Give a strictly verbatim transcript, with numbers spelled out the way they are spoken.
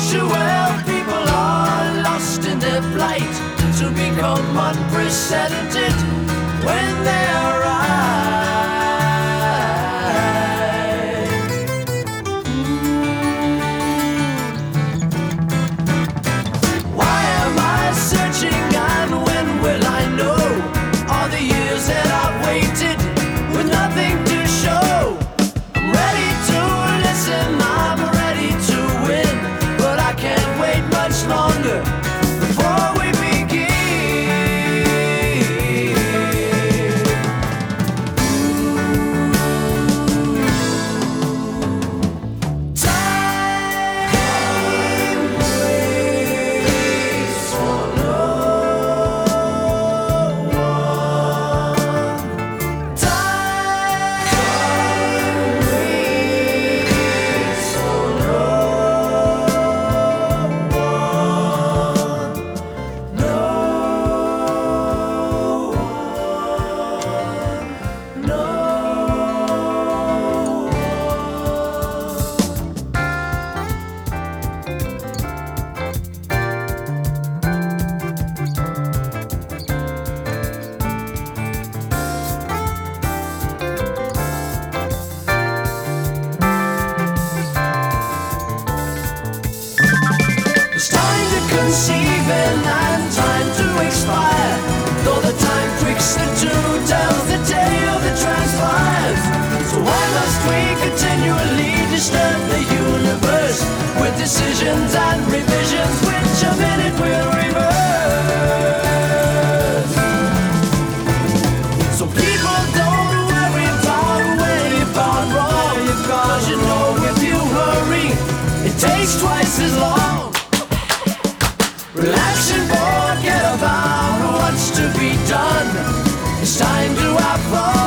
usual, people are lost in their plight to become unprecedented when they arrive. Why am I searching and when will I know? All the years that I've waited with nothing to show. I'm ready to listen, I'm ready to win, but I can't wait much longer before we begin. Time waits for no one. Time waits for no one. No one. No one. It's time to conceive and time to expire. Though the time pricks the two, tells the tale that transpires. So why must we continually disturb the universe with decisions and revisions which a minute will reverse? So people don't worry about where you've gone wrong, because you know if you hurry, it takes twice as long. Relax and forget about what's to be done. It's time to have fun.